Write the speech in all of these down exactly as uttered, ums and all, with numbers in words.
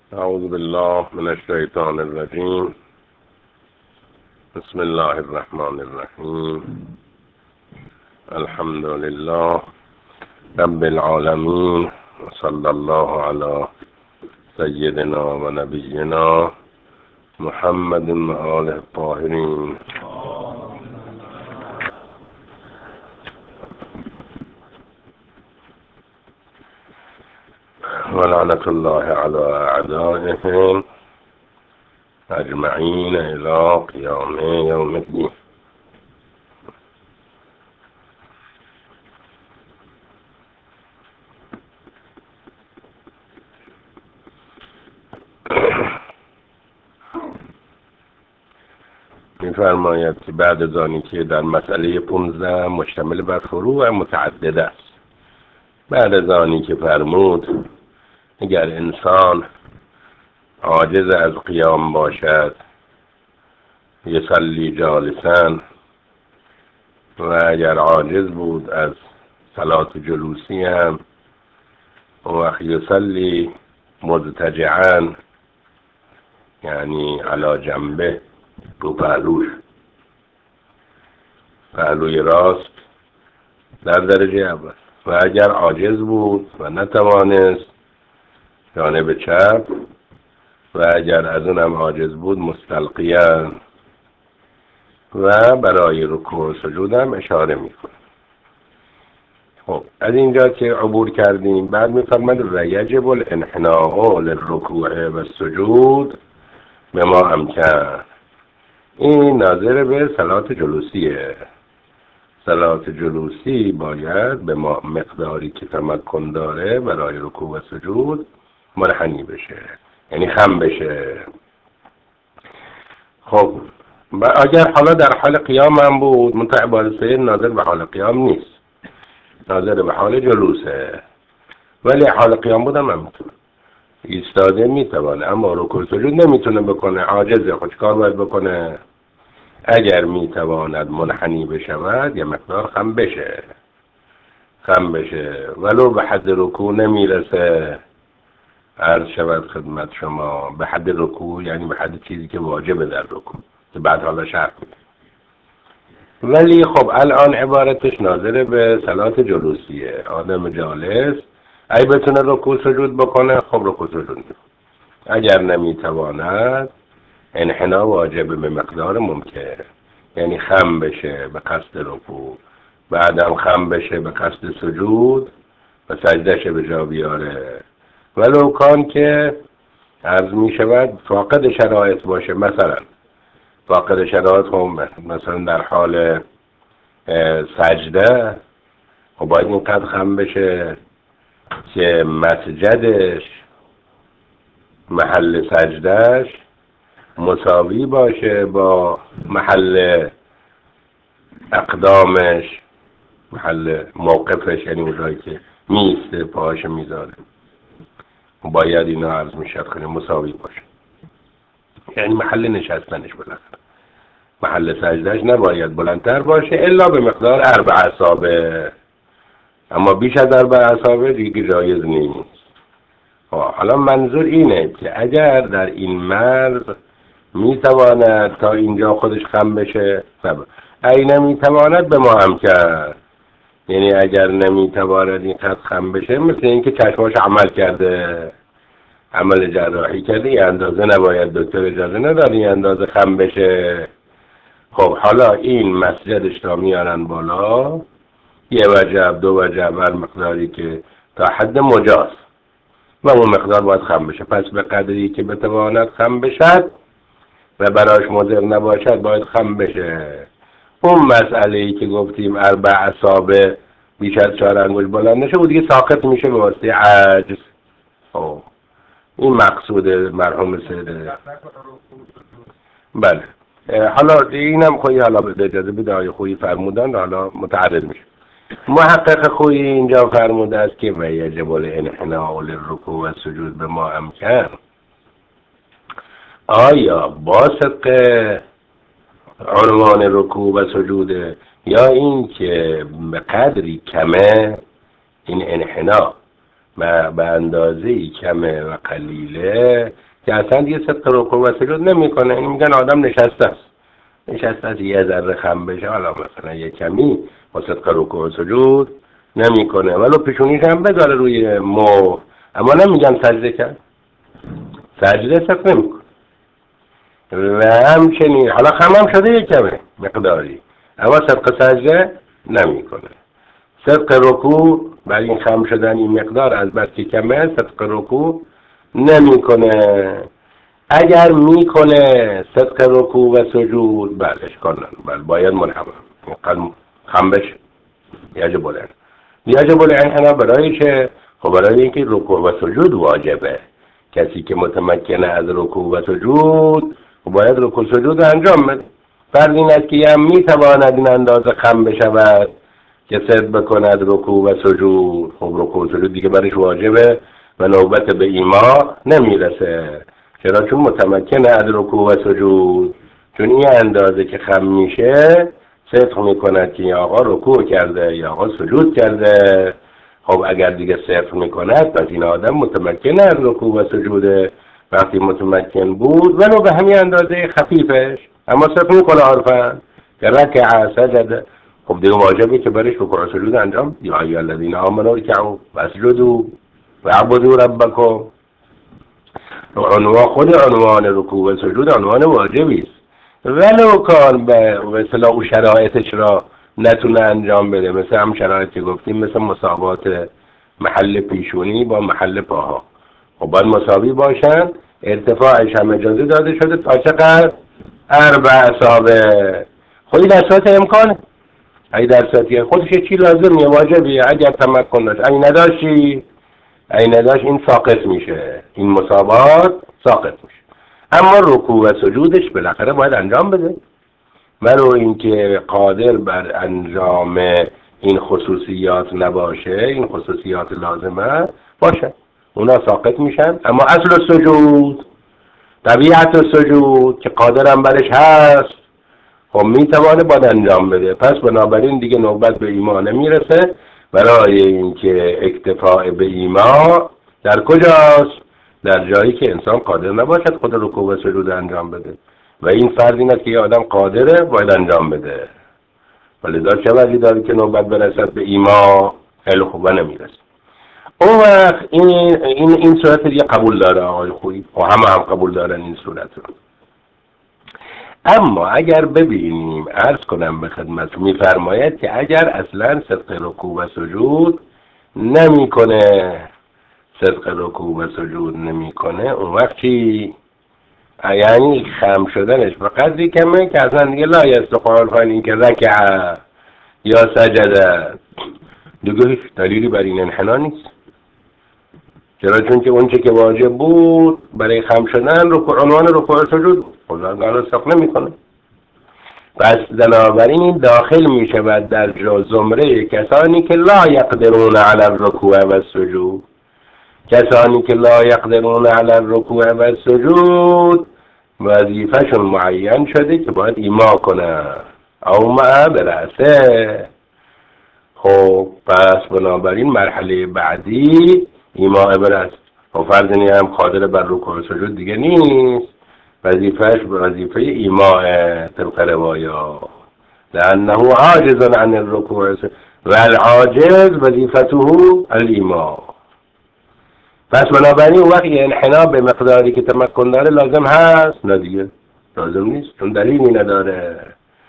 أعوذ بالله من الشيطان الرجيم. بسم الله الرحمن الرحيم. الحمد لله رب العالمين، وصلى الله على سيدنا ونبينا محمد وآله الطاهرين. ولعنة الله على أعدائهم أجمعين إلى قيام يوم الدين. می‌فرماید که بعد از آنی که در مسئله پانزده مشتمل بر فروع متعدد است، بعد از آنی که فرمود اگر انسان عاجز از قیام باشد یصلی جالسا، و اگر عاجز بود از صلات جلوسی هم و یصلی مضطجعا، یعنی علی جنبه، رو پهلوش، پهلوی راست در درجه اول. و اگر عاجز بود و نتوانست جانب چپ، و اگر از اونم عاجز بود مستلقیاً، و برای رکوع و سجود هم اشاره میکنه. خب از اینجا که عبور کردیم، بعد میفرماید و یجب الانحناء للرکوع و السجود بما امکن. این ناظر به صلات جلوسیه. صلات جلوسی باید به مقداری که تمکن داره برای رکوع و سجود منحنی بشه، یعنی خم بشه. خب اگر حالا در حال قیام هم بود، منتها عبارت سید ناظر به حال قیام نیست، ناظر به حال جلوسه، ولی حال قیام بودم هم میتونه ایستاده میتونه، اما رکوع سجود نمیتونه بکنه، عاجزه. خود کار باید بکنه؟ اگر میتواند منحنی بشود یه مقدار خم بشه، خم بشه ولو به حد رکوع نمیرسه. عرض شود خدمت شما به حد رکوع یعنی به حد چیزی که واجبه در رکوع، که بعد حالا شرط میده. ولی خب الان عبارتش ناظر به صلات جلوسیه. آدم جالس ای بتونه رکوع سجود بکنه، خب رکوع سجود میکنه. اگر نمیتواند انحنا واجبه به مقدار ممکن، یعنی خم بشه به قصد رکوع، بعدم خم بشه به قصد سجود و سجدهش به جا بیاره. ولو کان که عرض می شود فاقد شرایط باشه، مثلا فاقد شرایط هم مثلا در حال سجده و باید اینقدر خم بشه که مسجدش، محل سجدهش مساوی باشه با محل اقدامش، محل موقفش، یعنی اونجایی که میسته پاهاش میذاره، باید اینا عرض میشد خیلی مساوی باشه. یعنی محل نشستنش بلند، محل سجدهش نباید بلندتر باشه الا به مقدار اربع اصابع، اما بیش از اربع اصابع دیگه جایز نیست. حالا منظور اینه که اگر در این مرز میتواند تا اینجا خودش خم بشه، ای نمیتواند به ما هم کرد، یعنی اگر نمیتواند این قد خم بشه، مثل اینکه چشماش عمل کرده، عمل جراحی کرده، یه اندازه نباید دکتر اجازه نداره این اندازه خم بشه. خب حالا این مسجدش را میارن بالا، یه وجب دو وجب هر مقداری که تا حد مجاز، و اون مقدار باید خم بشه. پس به قدری که بتواند خم بشد و براش مضر نباشد باید خم بشه. اون مسئله ای که گفتیم اربع اصابع بیش از چهار انگشت بلند نشه و دیگه ساقط میشه به واسطه عجز. او این مقصود مرحوم سیده. بله حالا اینم خویی، حالا به اجازه بده آیه خویی فرمودن، حالا متعرض میشه. محقق خویی اینجا فرموده است که و یجب الانحناء للرکوع و السجود بما امکن. آیا با صدق عنوان رکوع و سجوده، یا این که به قدری کمه این انحنا به اندازه کمه و قلیله که اصلا دیگه صدق رکوع و سجود نمیکنه. این میگن آدم نشسته است نشسته است یه ذره خم بشه، حالا مثلا یه کمی با صدق رکوع و سجود نمیکنه، ولو پیشونیش هم بذاره روی مو، اما نمیگن سجده کرد، سجده صدق نمیکنه. و همچنین حالا خم هم شده یه کمه مقداری، اما صدق سجده نمیکنه. صدق رکوع بر این خم شدن این مقدار از بس که کمه صدق رکوع نمیکنه. اگر میکنه صدق رکوع و سجود بله اشکال نداره، بله باید منحنی خم بشه. یجب الانحناء یجب الانحناء برای چه؟ خب برای اینکه رکوع و سجود واجبه. کسی که متمکنه از رکوع و سجود خب باید رکوع و سجود انجام بده. فرض این است که هم میتواند این اندازه خم بشود که صد بکند رکوع و سجود، خب رکوع و سجود دیگه برش واجبه و نوبت به ایما نمیرسه. چرا؟ چون متمکنه از رکوع و سجود، چون این اندازه که خم میشه صدق میکند که یا آقا رکوع کرده یا آقا سجود کرده. خب اگر دیگه صدق میکند پس این آدم متمکنه از رکوع و سجوده. وقتی متمکن بود ولو به همین اندازه خفیفش اما صدق میکنه عرفاً که رکع سجد، خب دیگه واجبه که برش رکوع و سجود انجام. یا ایها الذین آمنوا ارکعوا واسجدوا واعبدوا ربکم. عنوان خود عنوان رکوع و سجود عنوان واجبی است، ولو کان به اصطلاح او شرایطش را نتونه انجام بده، مثل هم شرایطی که گفتیم، مثل مساوات محل پیشونی با محل پاها. خب باید مساوی باشن، ارتفاعش هم اجازه داده شده تا چقدر؟ اربع اصابع. خودی در صورت امکانه، اگه در صورتی خودش چی لازمیه واجبیه، اگر تمکن داشت، اگه نداشتی اگه نداشت این ساقط میشه، این مساوات ساقط میشه. اما رکوع و سجودش بالاخره باید انجام بده، ولو اینکه قادر بر انجام این خصوصیات نباشه، این خصوصیات لازمه باشه، اونا ساقط میشن. اما اصل سجود، طبیعت سجود که قادرم برش هست، خب میتوانه باید انجام بده. پس بنابراین دیگه نوبت به ایما نمیرسه. برای اینکه اکتفاء به ایما در کجاست؟ در جایی که انسان قادر نباشد خود رکوع و سجود انجام بده، و این فرض این است که یه آدم قادره باید انجام بده. ولذا چه وجهی داره که نوبت برسد به ایما؟ خیلی خوبه نمیرسه. اون وقت این این این صورت دیگه قبول داره آقای خویی و همه هم قبول دارن این صورت رو. اما اگر ببینیم، عرض کنم به خدمت، میفرماید که اگر اصلا صدق رکوع و سجود نمیکنه، صدق رکوع و سجود نمیکنه، اون وقت چی؟ یعنی خم شدنش به قدری کمه که اصلا دیگه لا یستقال فان این که رکع یا سجده، دیگه هیچ دلیلی بر این انحنا نیست. چرا؟ چون که اون چه که واجب بود برای خم شدن رکوع، عنوان رکوع و سجود، خدا ساق نمیکنه. پس بنابراین این داخل می شود در زمره کسانی که لا یقدرون علی الرکوع و السجود. کسانی که لا یقدرون علی الرکوع و السجود وظیفه‌شون معین شده که باید ایما کنه او ما برسه. خب پس بنابراین مرحله بعدی ایما برس. خب فرض اینه هم قادر بر رکوع و سجود دیگه نیست، وظیفهش وظیفه ایما طبق روایات، لانه عاجز عن الرکوع و العاجز وظیفته الایما. پس بنابراین وقت انحنا به مقداری که تمکن داره لازم هست؟ نه دیگه لازم نیست، چون دلیلی نداره.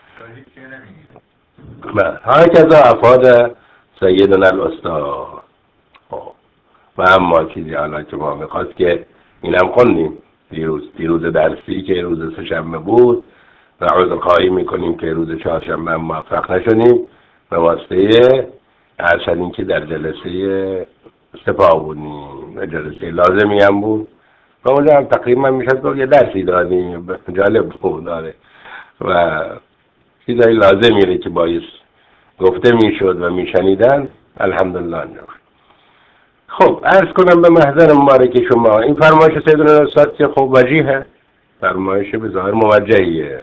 هکذا افاد سیدنا الاستاد. و اما چیزی حالا که ما میخواست که اینم خوندیم دیروز دیروز درسی که روز سه‌شنبه بود و عذرخواهی میکنیم که روز چهارشنبه موفق نشدیم به واسطه ارشدین که در جلسه سپاه بودیم و جلسه لازمی هم بود و اونجا هم تقریبا میشد یه درسی دادیم، جالب بود داره و چیزایی لازمیه که باید گفته میشد و میشنیدن. الحمدلله. خب عرض کنم به محضر مبارک شما این فرمایش سیدنا استاد که خب وجیه، فرمایش به ظاهر موجهیه.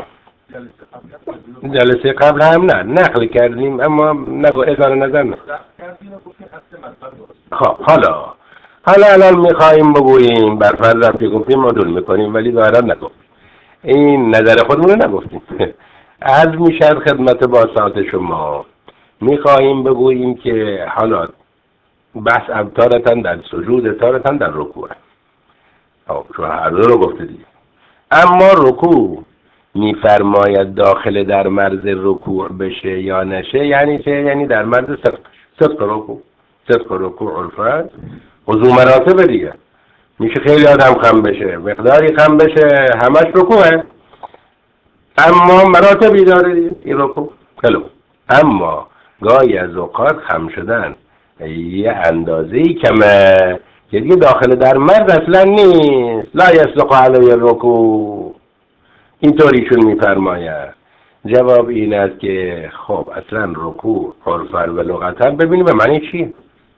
جلسه قبل هم نه نقل کردیم اما نگو اظهار نظر نه. خب حالا حالا الان میخواییم بگوییم بر فرض رفتی گفتیم مدول میکنیم ولی ظاهرا نگفت این نظر خودمون رو نگفتیم. از میشد خدمت با ساعت شما میخواییم بگوییم که حالا بحث تارتن در سجود تارتن در رکوع. خب شما هر دو رو گفته دیگه. اما رکوع میفرماید داخل در مرز رکوع بشه یا نشه، یعنی چه؟ یعنی در مرز صدق صدق رکوع. صدق رکوع عرفت وضو مراتب دیگه، میشه خیلی آدم خم بشه، مقداری خم بشه، همش رکوعه، اما مراتبی داره این رکوع. خیلی. اما گاهی از اوقات خم شدن یه اندازه‌ای کمه که دیگه داخل در مرز اصلا نیست. لا یصلح علی الرکوع، اینطوریشون میفرماید. جواب این است که خب اصلا رکوع عرفاً و لغتاً ببینیم به معنی چیه.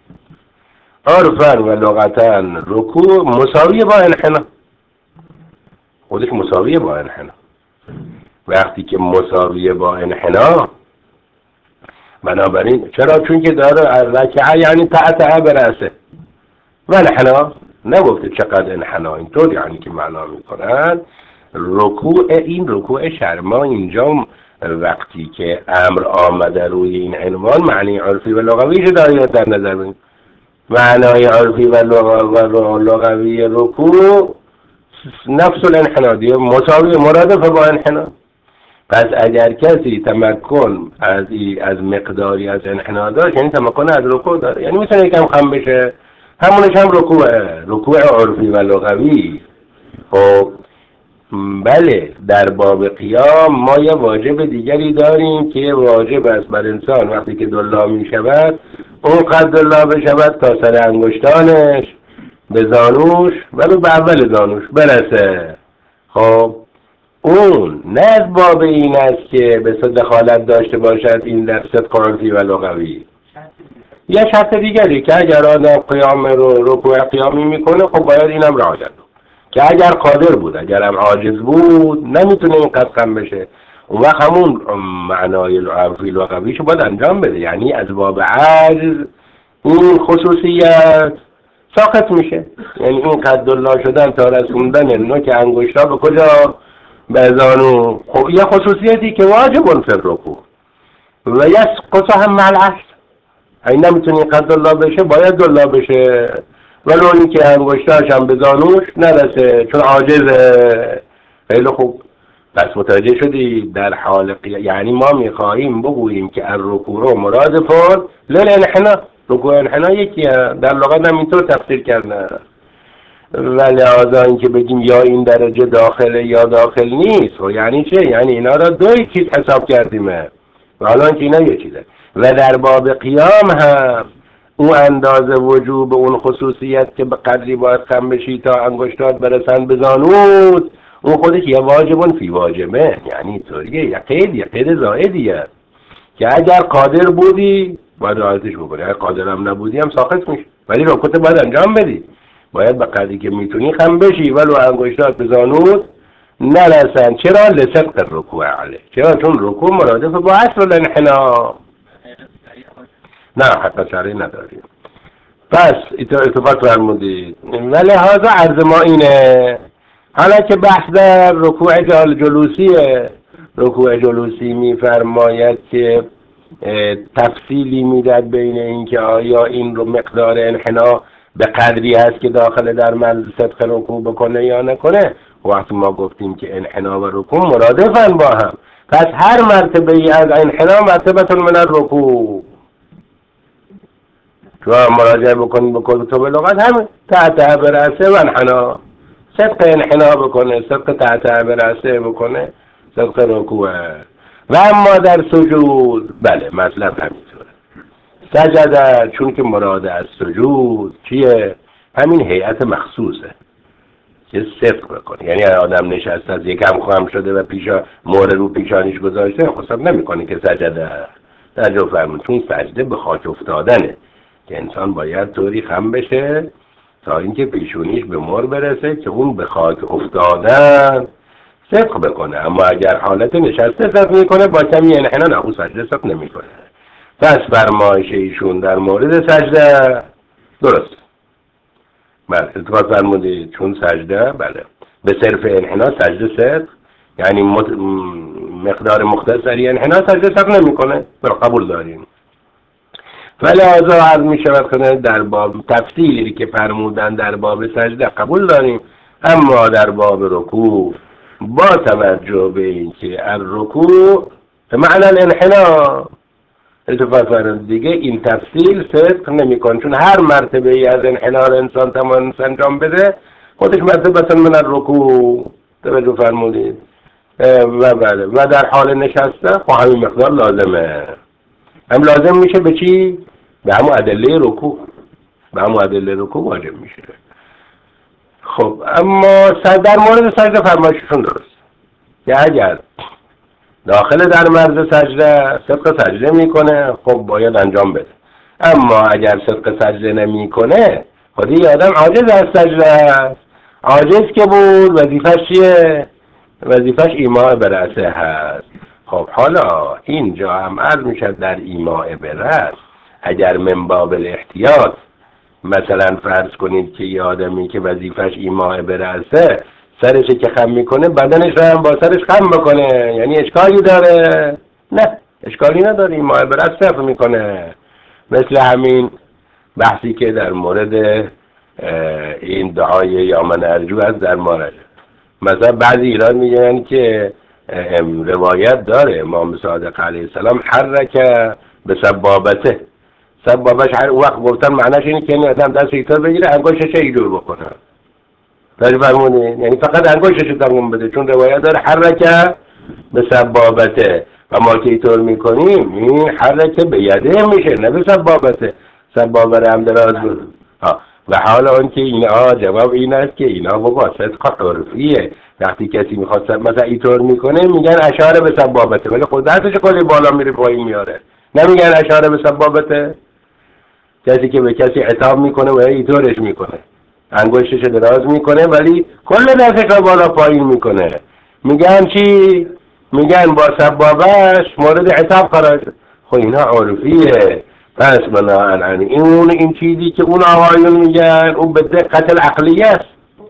عرفاً و لغتاً رکوع مساویه با انحنا، خودش مساویه با انحنا. وقتی که مساویه با انحنا، بنابراین چرا؟ چون که داره رکعه یعنی تعتعه برسه و انحنا نگفته چقدر انحنا، اینطور یعنی که معنا میکنن رکوع. این رکوع شرما اینجا وقتی که امر آمده روی این عنوان معنی عرفی و لغویش دارید در نظر بگیرید. معنای عرفی و لغوی رکوع نفس الانحنا دیگه، مساوی مرادف با انحنا. پس اگر کسی تمکن از از مقداری از انحنا داشت، یعنی تمکن از رکوع داره، یعنی میتونه یکم خم بشه، همونش هم رکوعه، رکوع عرفی و لغوی. خب بله، در باب قیام ما یه واجب دیگری داریم که واجب است بر انسان وقتی که دلا می شود اون قد دلا بشود تا سر انگشتانش به زانوش ولو به اول زانوش برسه. خب اون نه از باب این است که به دخالت داشته باشد این در صدق عرفی و لغوی. یه شرط دیگری که اگر آدم قیام رو رکوع قیامی میکنه خب باید اینم رعایت کنه که اگر قادر بود، اگر هم عاجز بود نمیتونه اینقدر خم بشه، اون وقت همون معنای عرفی لغویشو باید انجام بده، یعنی از باب عجز این خصوصیت ساقط میشه. یعنی این قد الله شدن تا رسوندن نوک انگشتا به کجا؟ به زانو. خب یه خصوصیتی که واجب فی الرکوع و یسقط هم مع العجز، این نمیتونه قد الله بشه، باید دلا بشه ولو این که انگشتاش هم به زانوش نرسه چون عاجزه. خیلی خوب، پس متوجه شدی در حال قیام یعنی ما میخواهیم بگوییم که الرکوع رو مرادفون للانحنا، رکوع انحنا یکیه، در لغت هم اینطور تفسیر کردن. ولی لحاظا این که بگیم یا این درجه داخله یا داخل نیست، و یعنی چه؟ یعنی اینا را دو چیز حساب کردیمه و حالا که اینا یک چیزه. و در باب قیام هم اون اندازه وجوب اون خصوصیت که به قدری باید خم بشی تا انگشتات برسن به زانوت، اون خودش یه واجبون فی واجبه، یعنی طوریه یه قید یه قید زائدیه که اگر قادر بودی باید رعایتش بکنی، اگر قادر هم نبودی هم ساقط میشه، ولی رکوع باید انجام بدی، باید به قدری که میتونی خم بشی ولو انگشتات به زانوت نرسن. چرا؟ لصدق الرکوع علیه. چرا؟ چون رکوع مرادف با اصل الانحنا. نه حتی شرعی نداریم. پس اتفاق فرمودید. ولی هذا عرض ما اینه. حالا که بحث در رکوع جلوسیه، رکوع جلوسی میفرماید که تفصیلی میداد بین این که آیا این رو مقدار انحنا به قدری هست که داخل در من صدق رکوع بکنه یا نکنه. وقتی ما گفتیم که انحنا و رکوع مرادفن با هم، پس هر مرتبه ای از انحنا مرتبه من الرکوع. تو مراجعه بکنید به کتب لغت همه تعتعه برسه و انحنا، صدق انحنا بکنه، صدق تعتعه برسه بکنه، صدق رکوعه. و اما در سجود بله مطلب همینطوره. سجده چون که مراد از سجود چیه؟ همین هیئت مخصوصه که صدق بکنه، یعنی آدم نشسته از یکم خم شده و پیشا مهر رو پیشانیش گذاشته حساب نمیکنه که سجده. توجه فرمون، چون سجده به خاک افتادنه که انسان باید طوری خم بشه تا اینکه پیشونیش به مهر برسه که اون به خاک افتادن صدق بکنه. اما اگر حالت نشسته صدق میکنه با کمی انحنا نه، اون سجده صدق نمیکنه. پس فرمایش ایشون در مورد سجده درست. بله اتفاق فرمودید. چون سجده بله به صرف انحنا سجده صدق، یعنی مت... مقدار مختصری انحنا سجده صدق نمی کنه، برای قبول داریم. ولی آزا عرض می شود کنه در باب تفصیلی که فرمودن در باب سجده قبول داریم، اما در باب رکوع با توجه به اینکه الرکوع معنی الانحنا اتفاق فرمود دیگه این تفصیل صدق نمی کن، چون هر مرتبه ای از انحنا انسان تمام انجام بده خودش مرتبه من الرکوع توجه فرمودید. و بله و در حال نشسته خب همین مقدار لازمه، هم لازم میشه به چی؟ به همون ادله رکوع، به همون ادله رکوع واجب میشه. خب اما در مورد سجده فرمایششون درست، که اگر داخل در مرز سجده صدق سجده میکنه خب باید انجام بده، اما اگر صدق سجده نمیکنه خودی آدم عاجز از سجده است. عاجز که بود وظیفش چیه؟ وظیفش ایماء به رأسه هست. خب حالا اینجا هم عرض میشد در ایماء به رأس اگر من باب الاحتیاط مثلا فرض کنید که یه آدمی که وظیفش ایماء به رأسه سرش که خم میکنه بدنش رو هم با سرش خم بکنه، یعنی اشکالی داره؟ نه اشکالی نداره، ایماء به رأس صرف میکنه. مثل همین بحثی که در مورد این دعای یا من ارجو از در مورد مثلا بعضی ایران میگن که روایت داره امام صادق علیه السلام حرک به سبابته، سبابش هر وقت گفتن معناش اینه که این آدم دست ایتار بگیره انگشتش ایجور بکنه، داری فرمونید؟ یعنی فقط انگشتش تموم بده، چون روایت داره حرک به سبابته و ما که ایطور میکنیم این حرکه به یده میشه نه به سبابته، سبابه هم دراز بود. و حالا اون که اینا جواب این است که اینا بابا صدق عرفیه، وقتی کسی میخواد مثلا ایطور میکنه میگن اشاره به سبابته، ولی خود دستش کلی بالا میره پایین میاره، نمیگن اشاره به سبابته. کسی که به کسی عتاب میکنه و ایطورش میکنه انگشتش دراز میکنه ولی کل دستش رو بالا پایین میکنه، میگن چی؟ میگن با سبابش مورد عتاب قرار شد. خب اینا عرفیه. پس بناهن این این چیزی که اون آقایون میگن اون به دقت العقلیه است.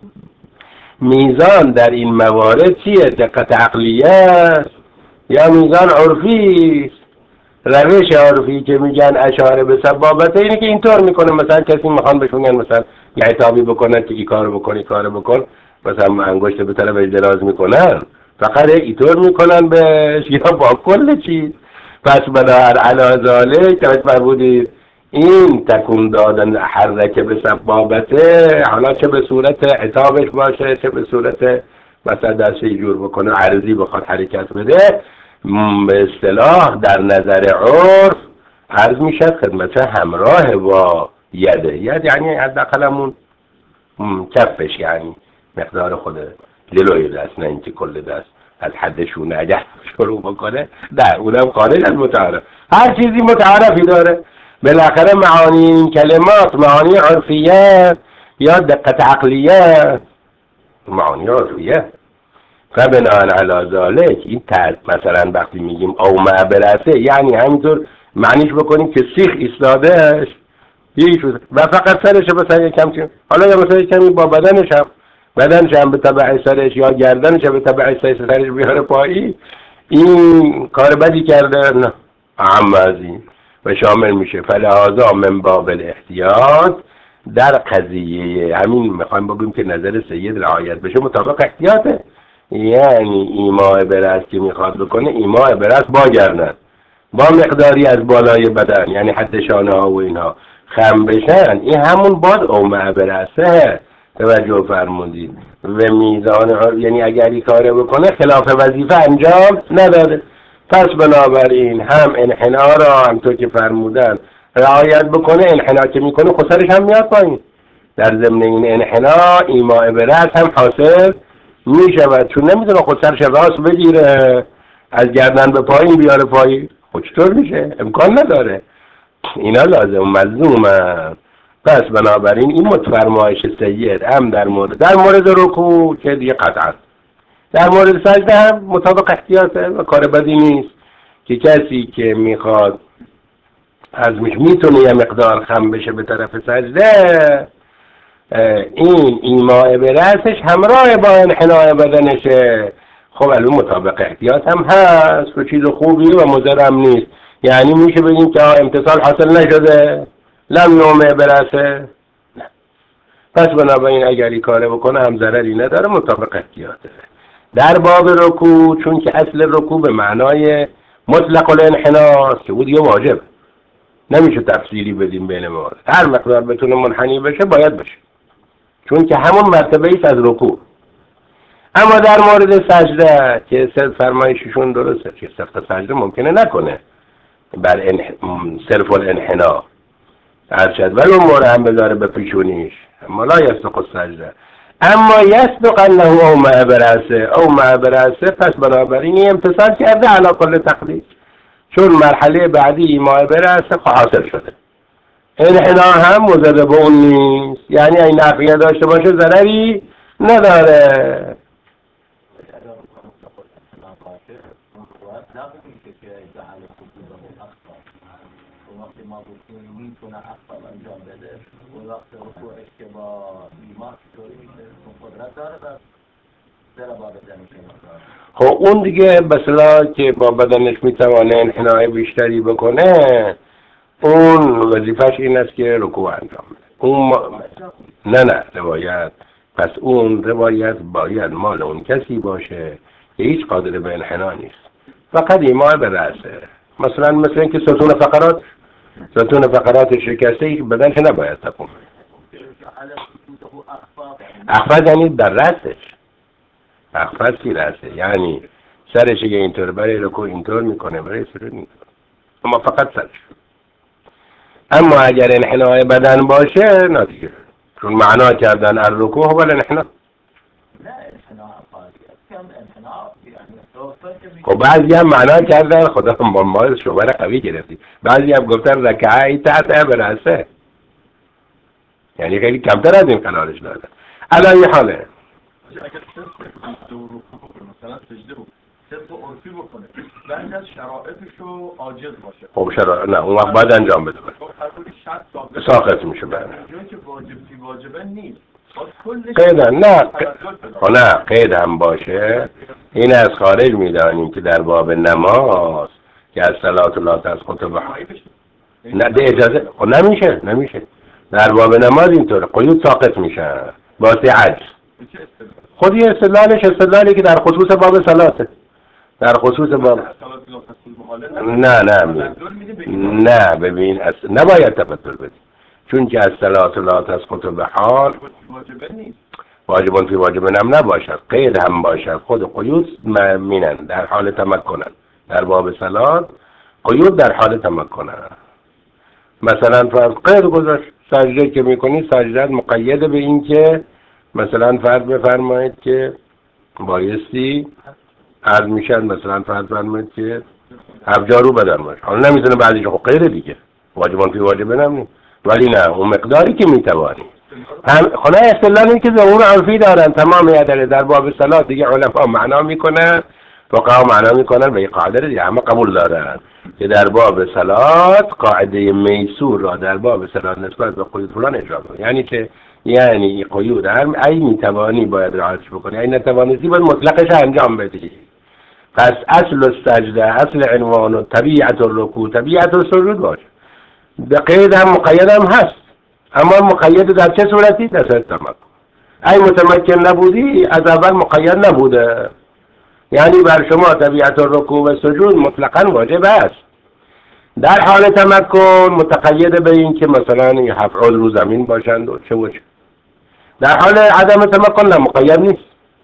میزان در این موارد چیه؟ دقت عقلیه است یا میزان عرفی است؟ روش عرفی که میگن اشاره به سبابته اینه که اینطور میکنه، مثلا کسی میخوان بهش میگن مثلا یه عتابی بکنن که این کارو بکن این کارو بکن، مثلا انگشت به طرف دراز میکنن فقط اینطور میکنن بهش یا با کل چیز. پس بنابر علی ذالک که فرمودید این تکون دادن حرکه به سبابته، حالا چه به صورت عتابش باشه چه به صورت مثلا دست جور بکنه عرضی بخواد حرکت بده، به اصطلاح در نظر عرف عرض میشد خدمت همراه با یده، ید یعنی حداقلمون کفش، یعنی مقدار خود جلوی دست، نه اینکه کل دست از حدشون اگر شروع بکنه در اونم خارج از متعارف. هر چیزی متعارفی داره، بالاخره معانی این کلمات معانی عرفیه یا دقت عقلیه، معانی عرفیه. فبناء علی ذالک این تعد مثلا وقتی میگیم او معبرسه یعنی همینطور معنیش بکنیم که سیخ ایستاده و فقط سرش مثلا یکم چیم، حالا یا مثلا کمی با بدنش هم بدنش هم به تبع سرش یا گردنش به تبع سرش بیاره پایی، این کار بدی کرده نه اهم از این و شامل میشه. فلهذا من باب الاحتیاط در قضیه همین میخوایم بگیم که نظر سید رعایت بشه مطابق احتیاطه، یعنی ایماء برأس که میخواد بکنه ایماء برأس با گردن با مقداری از بالای بدن یعنی حد شانه ها و اینها خم بشن، این همون باد اومع برأسه. توجه فرمودید و میزان یعنی اگر این کاره بکنه خلاف وظیفه انجام نداده. پس بنابراین هم انحنا را هم تو که فرمودن رعایت بکنه، انحنا که میکنه خسرش هم میاد پایین، در ضمن این انحنا ایماء برأس هم حاصل میشود، چون نمیدونه خسرش راست بگیره از گردن به پایین بیاره پایین، خود چطور میشه؟ امکان نداره. اینا لازم ملزومه. پس بنابراین این متفرمایش سید هم در مورد در مورد رکوع که دیگه قطعا در مورد سجده هم مطابق احتیاطه و کار بدی نیست که کسی که میخواد عزمش میتونه یه مقدار خم بشه به طرف سجده، این ایماء به رأسش همراه با انحناء بدنشه. خب الان مطابق احتیاط هم هست و چیز خوبی و مضر هم نیست. یعنی میشه بگیم که امتصال حاصل نشده، لم یومع به رأسه، نه. پس بنابراین اگر این کاره بکنه هم ضرری نداره، مطابق احتیاطه. در باب رکوع، چون که اصل رکوع به معنای مطلق الانحناء که بود یه واجب، نمیشه تفصیلی بدیم بین ما، هر مقدار بتونه منحنی بشه باید بشه، چون که همون مرتبه ایست از رکوع. اما در مورد سجده که فرمایششون درسته که سفت سجده ممکنه نکنه بر انح... صرف الانحناء ارشد ولو موره هم بذاره به پیشونیش، اما لا یصدق السجده، اما یصدق انه او مع برأسه او مع برأسه، پس بنابراین امتصال کرده علی کل تقدیر، چون مرحله بعدی ایماء برأسه حاصل شده. انحناء هم مضر به اون نیست، یعنی این نقیه داشته باشه ضرری نداره. وقتی ما گفتیم میتونه اصلا انجام بده و وقت رکوعش که با ایمان چطوری میشه قدرت داره بس زیر با بدنش میکنه. خب اون دیگه بسلا که با بدنش میتوانه انحنای بیشتری بکنه، اون وظیفش این است که رکوع انجام بده. اون ما... نه نه روایت، پس اون روایت باید مال اون کسی باشه که هیچ قادر به انحنا نیست، فقط ایماء به رأسه. مثلا مثل اینکه ستون فقرات ستون فقرات شکسته یک بدنش نباید تقوم. اخفض یعنی در رأسش، اخفض کی رأسه، یعنی سرش یه اینطور برای رکوع اینطور میکنه، برای سجود اینطور، اما فقط سرش. اما اگر انحنای بدن باشه نتیجه، چون معنا کردن الرکوع هو الانحنا. خب بعضی هم معنا کردن، خدا با ما شعبه قوی گرفتی، بعضی هم گفتن رکعه تحت برأسه، یعنی خیلی کمتر از این قرارش دادن. علای حاله مثلا سجده بود صرف عرفی بکنه بعد از شرائطشو عاجز باشه، خب شرائط نه، اون وقت باید انجام بده، ساقط میشه بعد جایی که واجب تی واجبه نیست قیدن، نه نه قید هم باشه. این از خارج میدانیم که در باب نماز که از صلات لا تسقط به نه ده اجازه خب نمیشه نمیشه در باب نماز اینطور قیود ساقط میشه واسه عجز. خودی استدلالش استدلالی که در خصوص باب صلاته، در خصوص باب نه نه نه ببین اص... نباید تبدل بدی، چون که از صلات لا تسقط به حال واجبان فی واجب هم نباشد، قید هم باشد. خود قیود مینن در حال تمکنن، در باب صلات قیود در حال تمکنن. مثلا فرض قید گذاشت سجده که میکنی سجدت مقید به این که مثلا فرض بفرمایید که بایستی عرض میشد، مثلا فرض بفرمایید که افجارو بدن باشه، حالا نمیتونه بعدش خب غیر دیگه واجبان فی واجب نمی، ولی نه اون مقداری که میتوانی هم خدا استدلالی که ظهور عرفی دارن تمام یادره در باب صلات دیگه علما معنا میکنن، فقها معنا میکنن و این قاعده دیگه همه قبول دارن که در باب صلات قاعده میسور را در باب صلات نسبت به قیود فلان اجرا کنه، یعنی که یعنی قیود هم ای میتوانی باید رعایتش بکنی، ای نتوانستی باید مطلقش انجام بدی. پس اصل السجده، اصل عنوان و طبیعت الرکوع طبیعت السجود باشه، به قید هم مقید هم هست، اما مقید در چه صورتی؟ در صورت تمکن. ای متمکن نبودی از اول مقید نبوده، یعنی بر شما طبیعت الرکوع و سجود مطلقاً واجب است. در حال تمکن متقید به این که مثلا هفت عضو رو زمین باشند و چه و چه. در حال عدم تمکن نه مقید نیست.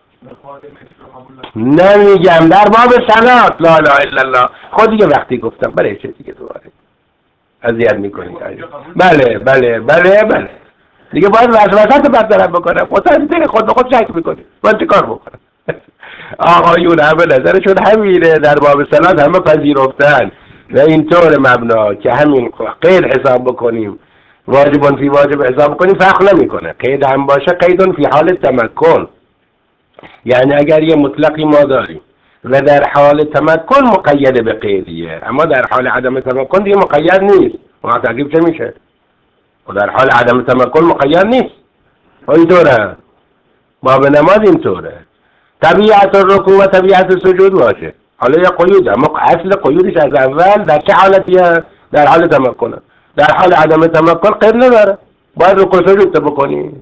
نمیگم در باب صلات لا اله الا الله، خود دیگه وقتی گفتم برای چه دیگه دوباره اذیت میکنی؟ بله بله بله بله دیگه باید وسوسه برطرف بکنم، خودت خود به خود شک میکنی باید چه کار بکنم؟ آقایون همه نظرشون همینه، در باب صلات همه پذیرفتن و اینطور مبنا که همین قید حساب بکنیم، واجبون فی واجب حساب بکنیم فرق نمیکنه. قید هم باشه قیدون فی حال تمکن، یعنی اگر یه مطلقی ما داریم و در حال تمکن مقید به قیدیه، اما در حال عدم تمکن دیگه مقید نیست، اون تکلیف چه میشه؟ و در حال عدم تمکن مقید نیست. اینطوره باب نماز اینطوره. طبیعت رکوع و طبیعت سجود باشه. حالا یا قیود، اما اصل قیودش از اول در چه حالتیه؟ در حال تمکنه. در حال عدم تمکن قید نداره، باید رکوع سجود بکنی.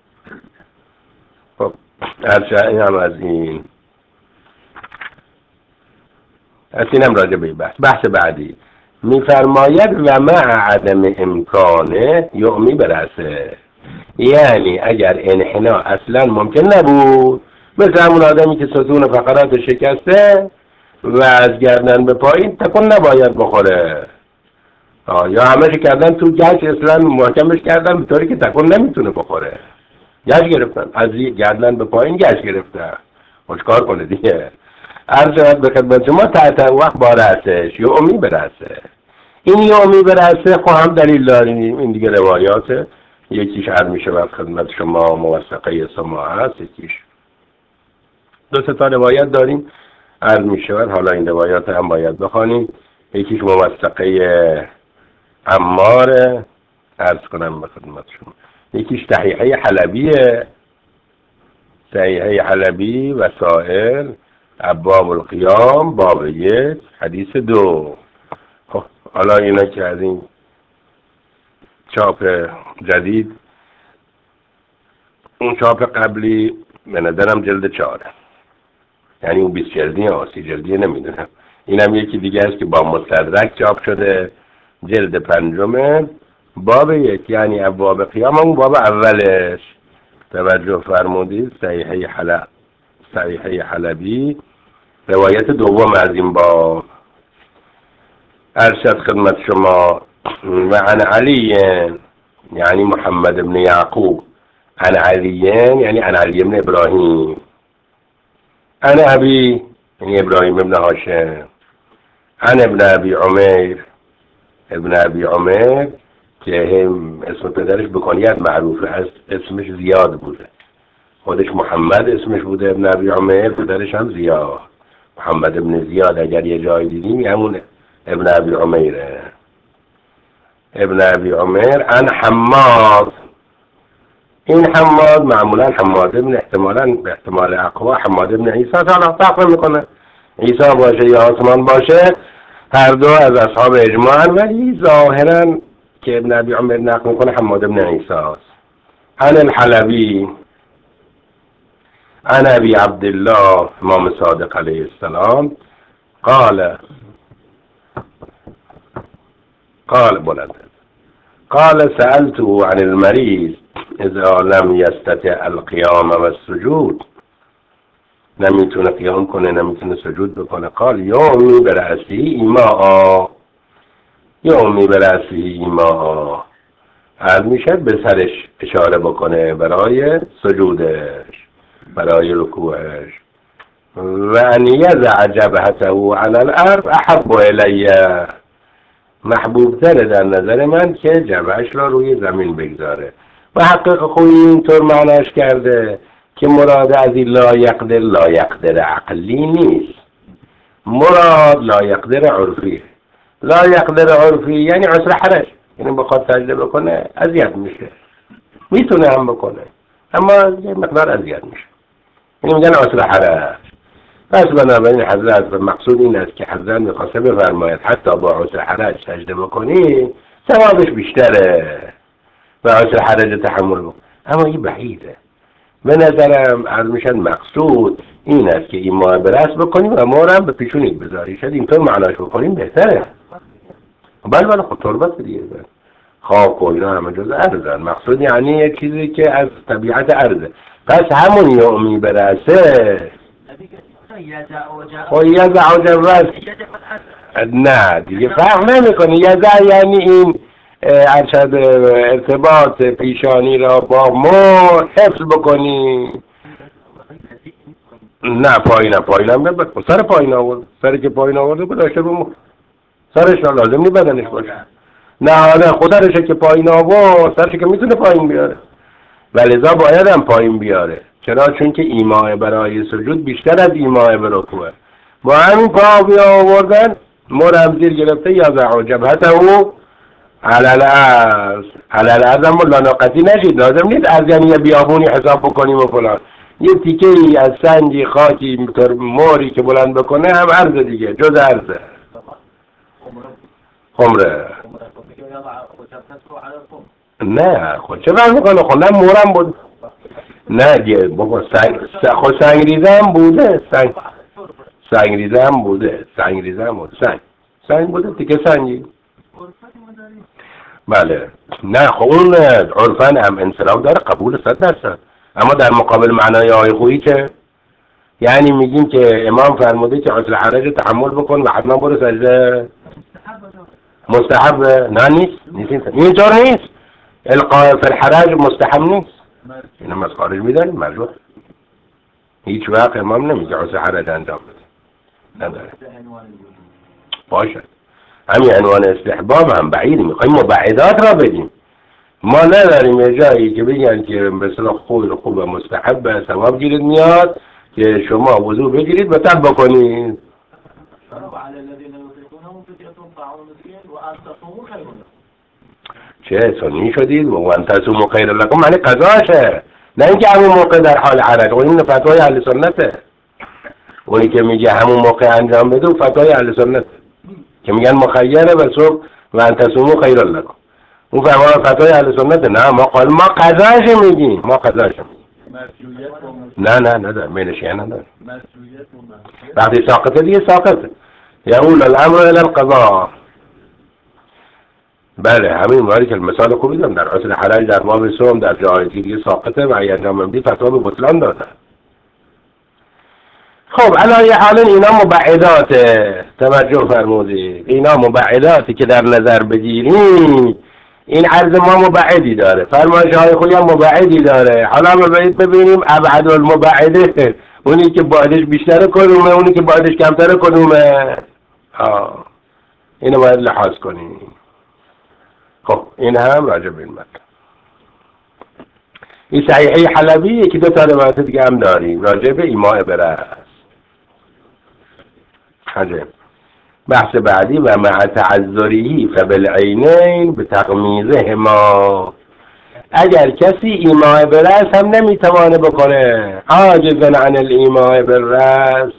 خب هرچه این هم از این از اینم راجع به بحث بحث بعدی میفرماید و مع عدم امکانه یعمی برسه. یعنی اگر انحنا اصلا ممکن نبود، مثل همون آدمی که ستون فقرات شکسته و از گردن به پایین تکون نباید بخوره، یا همش کردن تو گچ اصلا محکمش کردن به طوری که تکون نمیتونه بخوره، گچ گرفتن از گردن به پایین گچ گرفتن، خوشکار کنه دیگه. عرض شود به خدمت شما تحت وقت بارسش یعمی برسه. این یعمی برسه خب هم دلیل داریم، این دیگه روایاته. یکیش عرض میشه و خدمت شما موثقه سماع هست، یکیش دو سه تا روایت داریم عرض میشه و حالا این روایات هم باید بخوانیم. یکیش موثقه عماره عرض کنم به خدمت شما، یکیش صحیحه حلبیه، صحیحه حلبی وسائل ابواب القیام باب یک حدیث دو. خب حالا اینا که از این چاپ جدید، اون چاپ قبلی به نظرم جلد چهاره، یعنی اون بیست جلدی ها سی جلدی نمیدونم، اینم یکی دیگه است که با مستدرک چاپ شده جلد پنجمه باب یک، یعنی ابواب قیام اون باب اولش. توجه فرمودید صحیحه حلب صحیحه حلبی روایت دوم از این باب. ارشد خدمت شما و عن علی یعنی محمد بن یعقوب، عن علی یعنی عن علی بن ابراهیم، عن ابی یعنی ابراهیم بن هاشم، عن ابن ابی عمیر ابن ابی عمیر که هم اسم پدرش به کنیت معروفه، از اسمش زیاد بوده، خودش محمد اسمش بوده، ابن ابی عمیر پدرش هم زیاد، محمد ابن زیاد. اگر یه جای دیدیم همون ابن ابی عمیره. ابن ابی عمیر عن حماد، این حماد معمولا حماد ابن احتمالا به احتمال اقوا حماد ابن عیسی تعالی فرق میکنه، عیسی باشه یا آسمان باشه، هر دو از اصحاب اجماع، ولی ظاهرا که ابن ابی عمیر نقل میکنه حماد ابن عیسی است. عن الحلبی عن ابی عبدالله امام صادق علیه السلام قال قال بلند قال سألته عن المريض اذا لم يستطع القيام والسجود، نمیتونه قیام کنه نمیتونه سجود بکنه، قال یومی برأسی ایماء یومی برأسی ایماء، هر میشه به سرش اشاره بکنه برای سجودش برای رکوعش. و ان یضع جبهته علی الارض احب الی، محبوب تره در نظر من که جبهش را روی زمین بگذاره. و حقیق خوی اینطور معناش کرده که مراد از این لا یقدر لا یقدر عقلی نیست، مراد لا یقدر عرفی. لا یقدر عرفی یعنی عسر حرج، یعنی بخواد سجده بکنه اذیت میشه، میتونه هم بکنه اما یه مقدار اذیت میشه، یعنی میگن عسر حرج. پس بنابراین حضرت مقصود این است که حضرت میخواسته بفرماید حتی با عسر حرج سجده بکنی ثوابش بیشتره و عسر حرج تحمل بکن. اما این بعیده. به نظرم عرض میشد مقصود این است که این ماه برس بکنیم و مورم به پیشونید بذاری، شاید اینطور معناش بکنیم بهتره. بله بله خب تربت دیگه خاک و اینا همه جز ارزن، مقصود یعنی یک چیزی که از طبیعت ارزه. پس همون یومی برسه خب یزع و جبرس نه دیگه فرق نمیکنه. یزع یعنی این ارشد ارتباط پیشانی را با مور حفظ بکنی. نه پایین پایین هم نبود، سر پایین آورد، سری که پایین آورده بود داشته رو مور، سرش را لازم نی بدنش باشه. نه حالا خودش که پایین آورد سرش که میتونه پایین بیاره ولذا باید هم پایین بیاره. چرا؟ چون که ایماء برای سجود بیشتر از ایماء به رکوعه. با همین پا بیا آوردن مور هم زیر گرفته یا زعو جبهته علل از علل از هم لاناقتی نشید، لازم نیست از یعنی یه بیابونی حساب بکنیم و فلان. یه تیکه ای از سنگی خاکی موری که بلند بکنه هم عرض دیگه، جز عرضه. خمره نه خود چه فرق میکنه؟ خودم مورم بود. نه دیگه بابا سنگ خود سنگریزه هم بوده، سنگ سنگریزه هم بوده، سنگریزه هم بوده، سنگ سنگ بوده دیگه سنگی. بله نه خب اون عرفان هم انصراف داره، قبول صد درصد. اما در مقابل معنای آیه خویی که یعنی میگیم که امام فرموده که عسل حرج تحمل بکن و حتما برو سجده. مستحب نه نیست نیست اینطور نیست. القاء فی الحرج مستحب نیست، اینم از خارج میدانیم مرجوع. هیچ وقت امام نمیگه عسل حرج انجام بده، نداره. باشه همین عنوان استحباب هم بعید، میخوایم مبعدات را بدیم. ما نداریم یه جایی که بگن که مثلا خوب خوب مستحب ثواب گیرید میاد که شما وضو بگیرید و تب بکنید. چه سنی شدید و انتصوموا خیر لکم، معنی قضاشه، نه اینکه همون موقع در حال حرج. و این فتوای اهل سنته، اونی که میگه همون موقع انجام بده و فتوای اهل سنته که میگن مخیره و صبح و انتصوموا خیر لکم. اون فرمان فتوای اهل سنته. نه ما قال ما قضاش میگیم، ما قضاش میگیم. نه نه نه نه مینشیه نداره. وقتی ساقطه دیگه ساقطه، یقول الامر الى القضاء. بله همین موردی که مثال خوبی دارم در اصل حرج در باب صوم در جای دیگه ساقطه و اگه انجام بدی فتوا به بطلان داده. خب علای حال اینا مبعدات، توجه فرمودید، اینا مبعداتی که در نظر بگیریم. این عرض ما مبعدی داره، فرمایش های خویی هم مبعدی داره. حالا ببینیم ابعد المبعده، اونی که بعدش بیشتر کدومه، اونی که بعدش کمتر کدومه. ها اینو باید لحاظ کنیم. خب این هم راجع به این مطلب. این صحیحه حلبی که دو تا روایت دیگه هم داریم راجع به ایماء برأس. عجب. بحث بعدی و مع تعذری فبالعینین به تغمیزهما. اگر کسی ایماء برأس هم نمیتوانه بکنه، عاجزا عن الایماء بالرأس،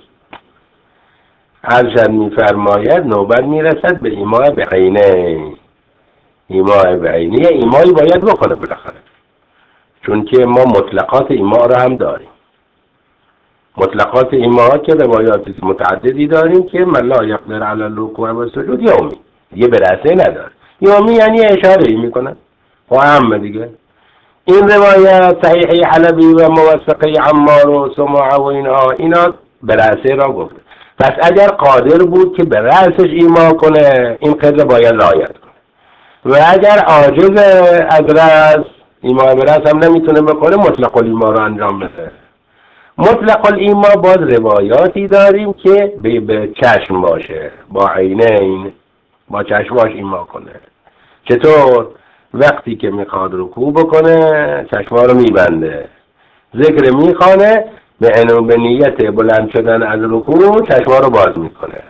ارشد میفرماید نوبت میرسد به ایماء بعینین. ایماء بعینی ایمایی باید بکنه بالاخره، چون که ما مطلقات ایماء را هم داریم. مطلقات ایماء که روایات متعددی داریم که من لا یقدر علی الرکوع و السجود یومی، یه برسه نداره. یومی یعنی اشاره ای میکنه و هم دیگه. این روایت صحیحه حلبی و موثقه عمار و سماع و اینا اینا برسه را گفته. پس اگر قادر بود که به رأسش ایما کنه این قدر باید رعایت کنه، و اگر عاجز از رأس ایما به رأس هم نمیتونه بکنه مطلق الایما را انجام بده. مطلق الایما باز روایاتی داریم که به, به چشم باشه، با عینین، با چشم باش ایما کنه. چطور؟ وقتی که میخواد رکوع بکنه چشما رو میبنده، ذکر میخوانه، به انو به نیت بلند شدن از رکوع چشما رو باز میکنه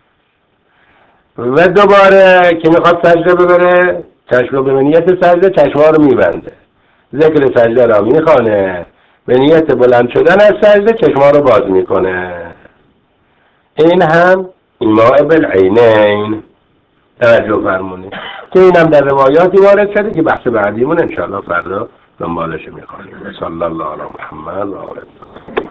و دوباره که میخواد سجده ببره چشم رو به نیت سجده چشما رو میبنده، ذکر سجده را میخوانه، به نیت بلند شدن از سجده چشما رو باز میکنه. این هم ایماء بالعینین. توجه فرمونید که اینم در روایاتی وارد شده که بحث بعدیمون انشاءالله فردا دنبالش میخوانیم. صلی الله علی محمد و آله.